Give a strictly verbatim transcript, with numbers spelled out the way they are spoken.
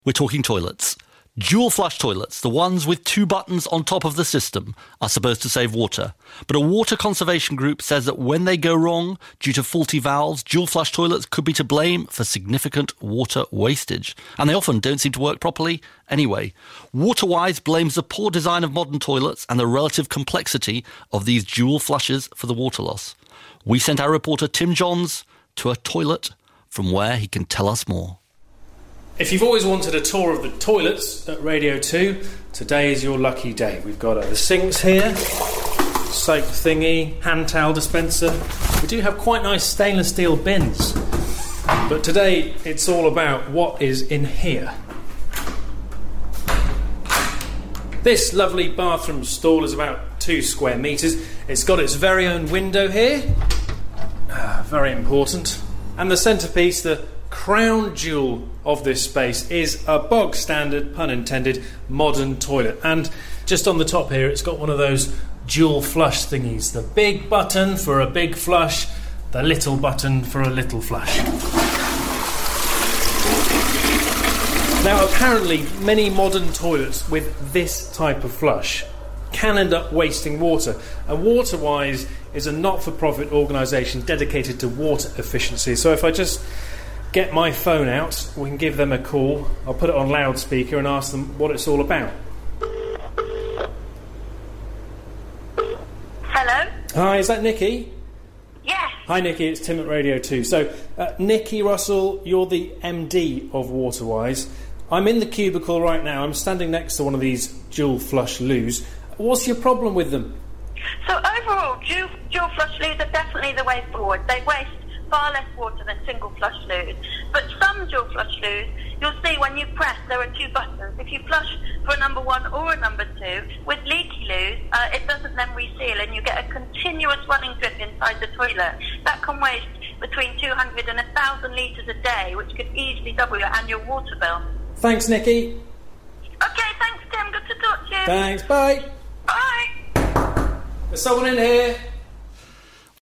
We're talking toilets. Dual flush toilets, the ones with two buttons on top of the system, are supposed to save water. But a water conservation group says that when they go wrong due to faulty valves, dual flush toilets could be to blame for significant water wastage. And they often don't seem to work properly anyway. Waterwise blames the poor design of modern toilets and the relative complexity of these dual flushes for the water loss. We sent our reporter Tim Johns to a toilet from where he can tell us more. If you've always wanted a tour of the toilets at Radio two, today is your lucky day. We've got uh, the sinks here, soap thingy, hand towel dispenser. We do have quite nice stainless steel bins. But today it's all about what is in here. This lovely bathroom stall is about two square metres. It's got its very own window here. Ah, very important. And the centrepiece, the crown jewel of this space, is a bog standard, pun intended, modern toilet. And just on the top here, it's got one of those dual flush thingies. The big button for a big flush, the little button for a little flush. Now, apparently, many modern toilets with this type of flush can end up wasting water. And Waterwise is a not-for-profit organisation dedicated to water efficiency. So if I just get my phone out, we can give them a call. I'll put it on loudspeaker and ask them what it's all about. Hello? Hi, is that Nikki? Yes. Hi Nikki, it's Tim at Radio two. So, uh, Nikki Russell, you're the M D of Waterwise. I'm in the cubicle right now. I'm standing next to one of these dual flush loos. What's your problem with them? So overall, dual, dual flush loos are definitely the way forward. They waste far less water than single flush loos. But some dual flush loos, you'll see when you press, there are two buttons. If you flush for a number one or a number two, with leaky loos, uh, it doesn't then reseal and you get a continuous running drip inside the toilet. That can waste between two hundred and one thousand litres a day, which could easily double your annual water bill. Thanks, Nikki. Okay, thanks, Tim. Good to talk to you. Thanks, bye. Bye. There's someone in here.